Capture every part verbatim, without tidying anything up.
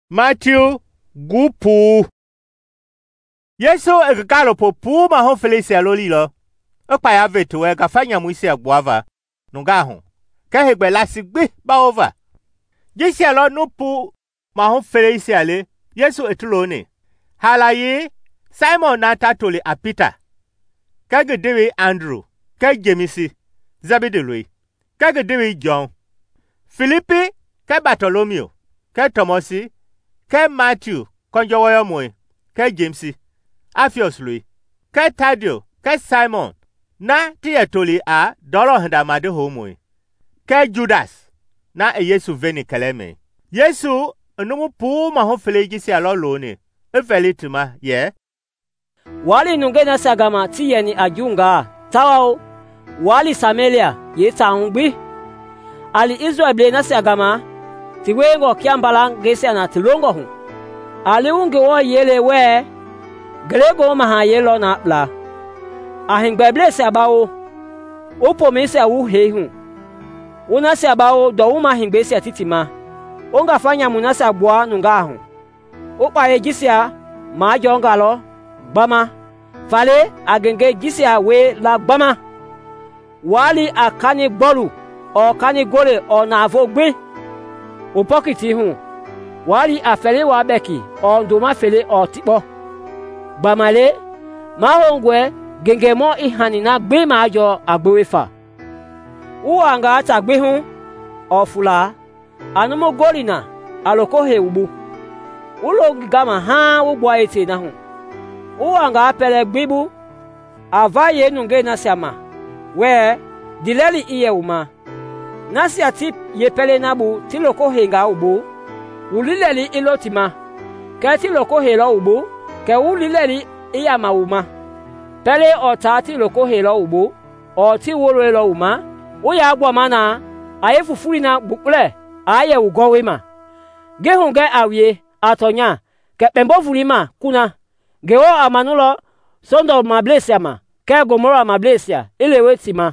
Matthew gupu. Yesu egalo po pu ma ho Felicia loli lo. O pa ya vetu e ka fanya mu isi agboava. Nunga ho. Ka hegbe lasigbe ba over. Jesi lo no pu ma ho Felicia le. Yesu etulo ne. Halaye Simon na tatoli a Peter. Ka gedewe Andrew. Ka Jemisi. Zabedelu. Ka gedewe John. Philippi. Ka Bartholomew. Ka Thomas. Ka Matthew. Konjowo moy. Ka James. Alphaeus lui. Ka Thaddeus. Ka Simon. Na tiyatoli a dolo handamade homoy. Ka Judas. Na e Yesu veni kaleme. Yesu numu pu ma ho feleji si alolo ne. Efelitima ye. Wali nungena sagama tiyeni ajunga. Tawao. Wali Samelia ye taungbi. Ali Israel ble na sagama. Tiwengo kiambalang gesi na tilongo hu. Ali unge wo yele we. Grego maha yelo na la. Ahingbe ble sabao. Opo me se awu he hu. Una sabao do uma hingbe se titima. Onga fanya munasa bua nunga hu. Opa ye jisia ma jonga lo bama. Fale agenge jisia we la bama. Wali akani bolu o kani gole o na avogbe. O pokiti hu. Wali afele wa beki o ndoma fele o tipo. Bamale ma hongwe gengemo ihani na gbe ma ajo agbewefa. Uwanga atagbe hu o fula anumo golina aloko he ubu. Ulo gama ha ugbo ete na hu. Uwanga apele gbibu avaye nunge na siama. We dileli iye uma. Nasi atip ye pele nabu tiloko he nga ubu. Ulileli ilotima. Ke tiloko he lo ubu. Ke ulileli iya ma uma. Pele ota tiloko he lo ubu. O ti wolo lo uma. Uya agbo mana. Aye fufuri na bukule. Aye ugowe ma. Ge hunge awie atonya. Ke pembo fulima kuna. Ge o amanulo sondo mablesia ma. Ke gomora mablesia ilewe tima.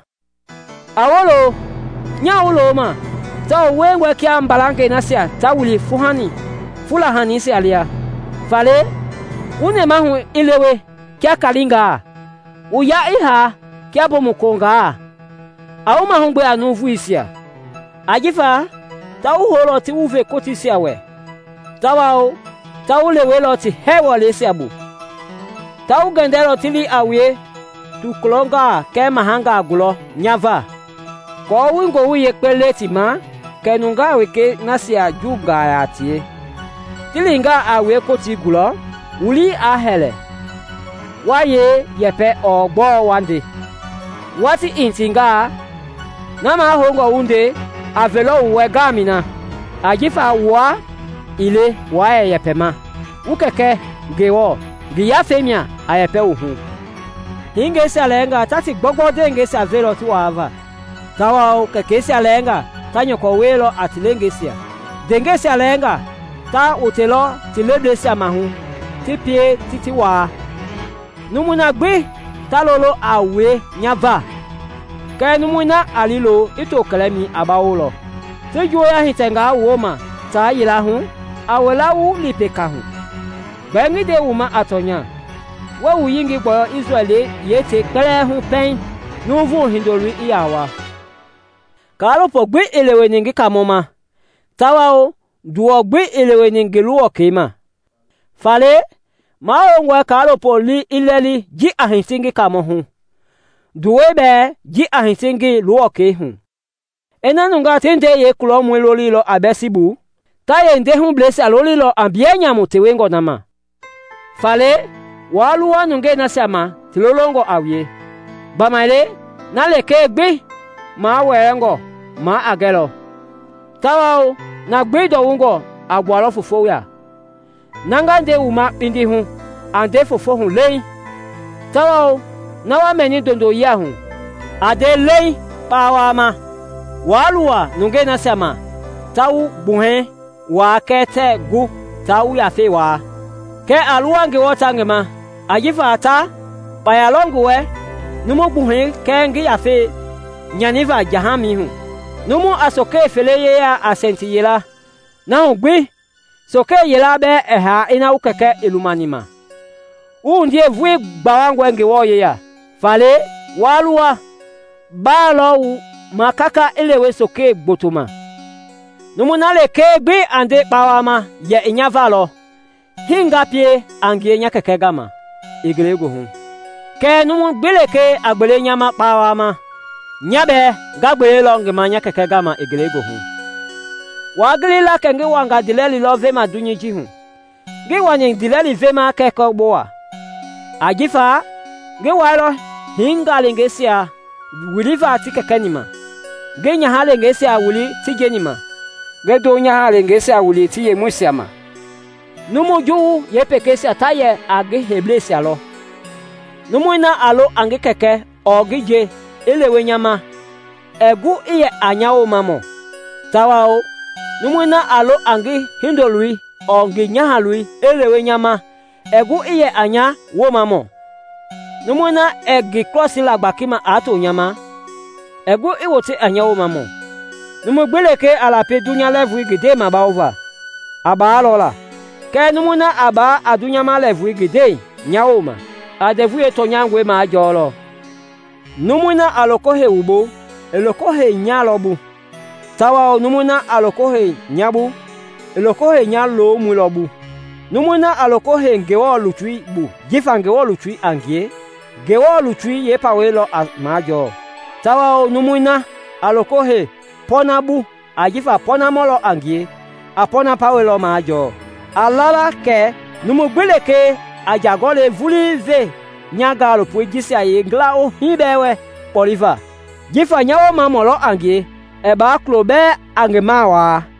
Awolo nya ulo ma. Ta wengwe kia mbalanke nasia ta wuli fuhani. Fula hani si alia. Fale une mahu ilewe kia kalinga. Uya iha kia bomukonga. Au mahungbe anuvu isia. Ajifa ta uholo ti uve koti siawe. Tawao ta ulewe lo ti hewa le siabu. Ta ugendero tili awie tu klonga ke mahanga agulo nyava. Ko wingo uye pele ti ma kenunga weke nasia juga ya tie. Tilinga awe koti gulo uli ahele. Waye yepe ogbo wande. Wati intinga nama hongo unde avelo uwegamina. Ajifa wa ile wae yepema. Ukeke gewo giya femia ayepe uhu. Hinge salenga tati gbogbo denge sa velo tu ava. Tawa keke salenga tanyo ko welo atilengesia. Denge salenga ta utelo tiledesia mahu. Tipie titiwa. Numuna gbe talolo awe nyava. Ke numuna alilo ito kalemi abawolo. Tejo ya hitenga woma ta yila hu awela wu lipeka hu. Bengi de uma atonya. Wa wu yingi gbo Israeli yete kele hu pen nuvu hindori iyawa. Kalo po gbe elewe ningi kamoma. Tawao duo gbe elewe ningi luo kema. Fale maongwe kalo po li ileli ji ahinsingi kamohu. Duwebe ji ahinsingi luo kehu. Enanunga tende ye kulo mwelo lo abesibu. Taye nde hun blese aloli lo ambienya mutewengo nama. Fale waluwa nunge nasama tilolongo awie. Bamaile naleke gbe ma werengo ma agelo. Tawao na gbe do wungo agwalo fofo ya. Nanga nde uma pindi hu ande fofo hu lei. Tawao na wa meni dondo ya hu ade lei pawama. Waluwa nunge nasama tau buhe wa kete gu tau ya fe wa. Ke aluwange wotangema ajifa ata bayalongu we numu buhe ke ngi ya fe nyaniva jahami hu. Numu asoke feleye ya asenti yela. Na ugbi soke yela be eha ina ukeke ilumanima u ndie vui gbawangwe nge wo ye ya fale walua balo u makaka elewe soke gbotoma numuna le ke gbi ande pawama ye inya valo hinga pie angie nya keke gama igrego hu ke numu gbele ke agbele nyama pawama nyabe gagbele lo ngema nya keke gama igrego hu waglila kenge wanga dileli lo vema dunyiji hu gi wanye dileli vema keko boa ajifa gi walo hinga lengesia wiliva tikekenima gi nya halengesia wuli tigenima ge do nya halengesia wuli tiye musiama numu ju ye pekesia taye agi heblesia lo numu na alo angi keke ogije elewe nyama egu iye anyao mamo tawao numuna alo angi hindolui ongi nyahalui elewe nyama egu iye anya womamo numuna egi klosi lagbakima ato nyama egu iwote anya womamo numu gbeleke alape dunya levu igide mabaova aba alola ke numuna aba adunyama levu igide nyawoma adevu eto nyangwe ma ajolo numuna alokohe ubo elokohe nyalobu tawa numuna alokohe nyabu elokohe nyalo mulobu numuna alokohe ngewo lutui bu jifa ngewo lutui angie gewo lutui ye pawelo majo tawa numuna alokohe ponabu ajifa pona molo angie apona pawelo majo alala ke numugbeleke ajagole vulive nyaga lo pojisi aye ngla o hibewe poliva jifa nyawo mamolo angie eba klobe angemawa